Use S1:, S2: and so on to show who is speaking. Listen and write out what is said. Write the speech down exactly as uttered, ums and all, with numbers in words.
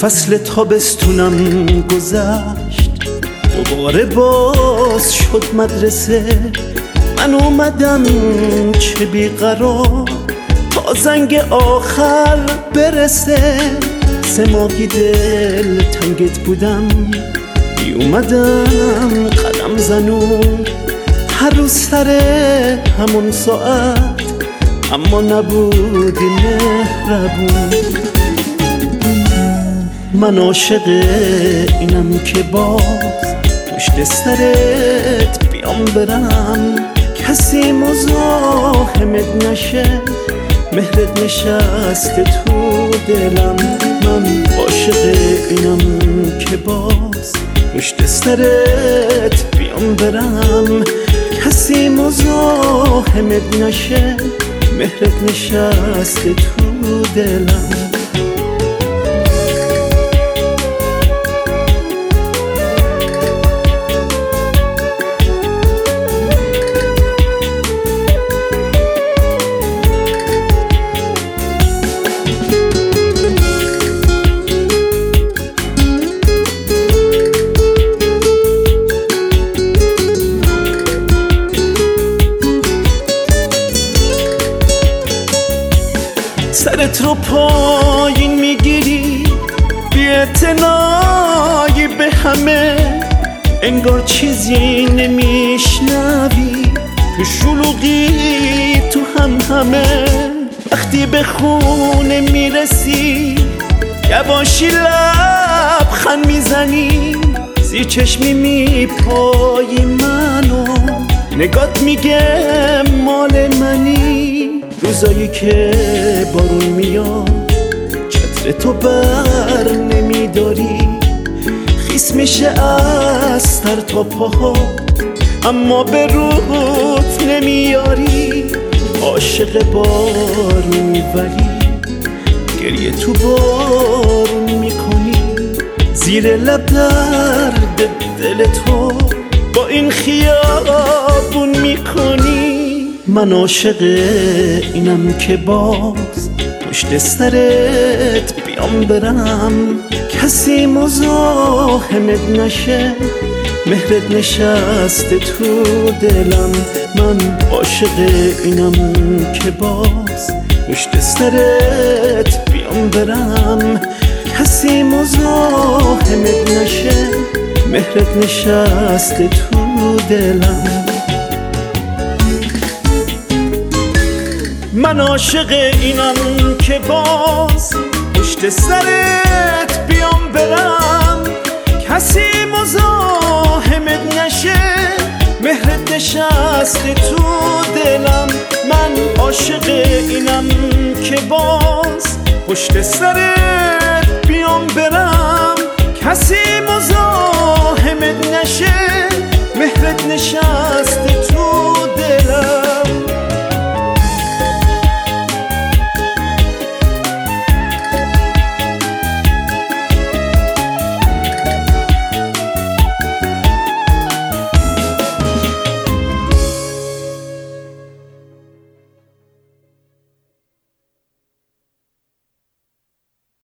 S1: فصل تابستونم گذشت، دوباره باز شد مدرسه. من اومدم چه بیقرار تا زنگ آخر برسه. سه ماهی دل تنگت بودم، بی اومدم قدم زنون، هر روز سر همون ساعت، اما نبودی مهربون. من عاشق اینم که باز پشت سرت بیام برم، کسی مزاحمت نشه، مهرت نشسته تو دلم. من عاشق اینم که باز پشت سرت بیام برم، کسی مزاحمت نشه، مهرت نشسته تو دلم. سرت رو پایین میگیری، بی‌اعتنایی به همه، انگار چیزی نمیشنوی، تو شلوغی تو هم همه. وقتی به خونه میرسی یواشی لبخند میزنی، زیر چشمی میپایی منو، نگات میگه مال منی. روزایی که بارون میاد چتر تو بر نمیداری، خیس میشه از سر تا پاها، اما به روت نمیاری. عاشق بارونی ولی گریه تو بارون میکنی، زیر لب درد دل تو با این خیابون میکنی. من عاشق اینم که باز پشت سرت بیام برم، کسی مزاحمت نشه، مهرت نشسته تو دلم. من عاشق اینم که باز پشت سرت بیام برم، کسی مزاحمت نشه، مهرت نشسته تو دلم. من عاشق اینم که باز پشت سرت بیام برم، کسی مزاحمت نشه، مهرت نشسته تو دلم. من عاشق اینم که باز پشت سرت بیام برم، کسی مزاحمت نشه، مهرت نشسته